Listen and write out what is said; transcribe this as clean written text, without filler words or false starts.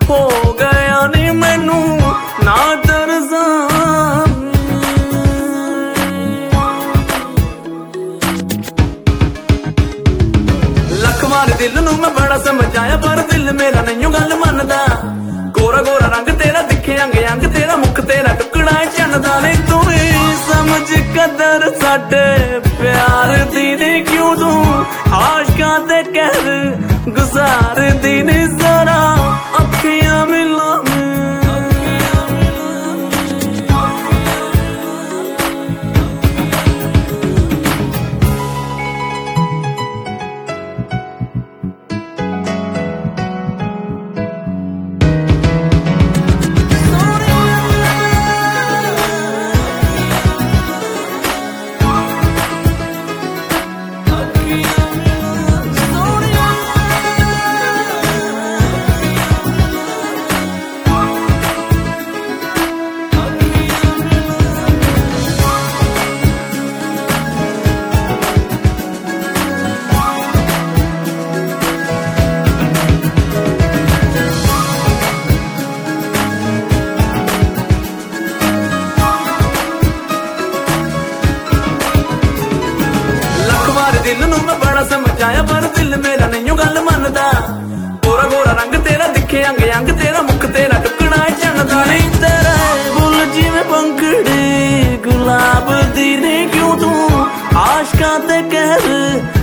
हो गया नी मैनू ना तरसा लख मार दिल नू मैं बड़ा समझाया पर दिल मेरा नहीं गल मनदा गोरा गोरा रंग तेरा दिखे अंग अंग तेरा मुख तेरा टुकड़ा चन्नदा नहीं तू समझ कदर साडे प्यार दी नहीं क्यों तू आशकां ते कहर गुजार दी नहीं जरा अखियां मिला दिल नू मैं बड़ा समझाया पर दिल मेरा नहीं गल मनदा गोरा गोरा रंग तेरा दिखे अंग अंग तेरा मुख तेरा टुकड़ा चन्नदा नहीं तेरा बुल जिवें पंखड़ी गुलाब दी ने क्यों तू आशकां ते कहर